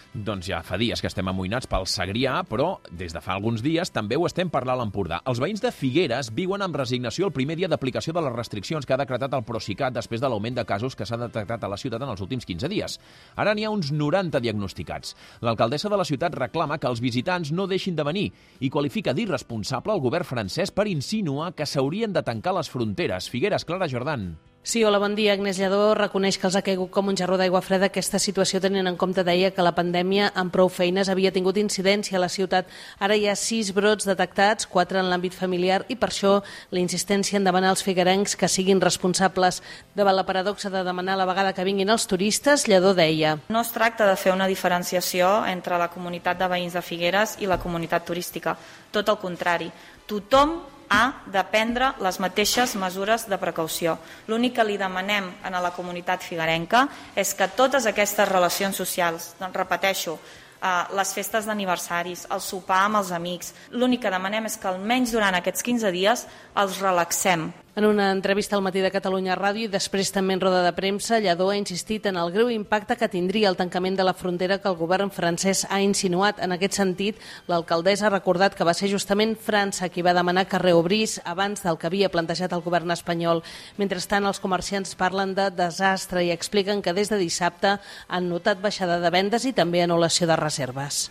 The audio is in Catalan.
Doncs ja fa dies que estem amoïnats pel Segrià, però des de fa alguns dies també ho estem per l'Alt Empordà. Els veïns de Figueres viuen amb resignació el primer dia d'aplicació de les restriccions que ha decretat el Procicat després de l'augment de casos que s'ha detectat a la ciutat en els últims 15 dies. Ara n'hi ha uns 90 diagnosticats. L'alcaldessa de la ciutat reclama que els visitants no deixin de venir i qualifica d'irresponsable el govern francès per insinuar que s'haurien de tancar les fronteres. Figueres, Clara Jordan. Sí, hola, bon dia. Agnès Lladó reconeix que els ha caigut com un jarró d'aigua freda aquesta situació, tenint en compte, deia, que la pandèmia amb prou feines havia tingut incidència a la ciutat. Ara hi ha 6 brots detectats, 4 en l'àmbit familiar, i per això la insistència en demanar als figuerencs que siguin responsables. Davant la paradoxa de demanar a la vegada que vinguin els turistes, Lladó deia: No es tracta de fer una diferenciació entre la comunitat de veïns de Figueres i la comunitat turística. Tot el contrari. Tothom ha de prendre les mateixes mesures de precaució. L'únic que li demanem a la comunitat figuerenca és que totes aquestes relacions socials, doncs repeteixo, les festes d'aniversaris, el sopar amb els amics, l'únic que demanem és que almenys durant aquests 15 dies els relaxem. En una entrevista al Matí de Catalunya Ràdio i després també en roda de premsa, Lladó ha insistit en el greu impacte que tindria el tancament de la frontera que el govern francès ha insinuat. En aquest sentit, l'alcaldessa ha recordat que va ser justament França qui va demanar que reobrís abans del que havia plantejat el govern espanyol. Mentrestant, els comerciants parlen de desastre i expliquen que des de dissabte han notat baixada de vendes i també anul·lació de reserves.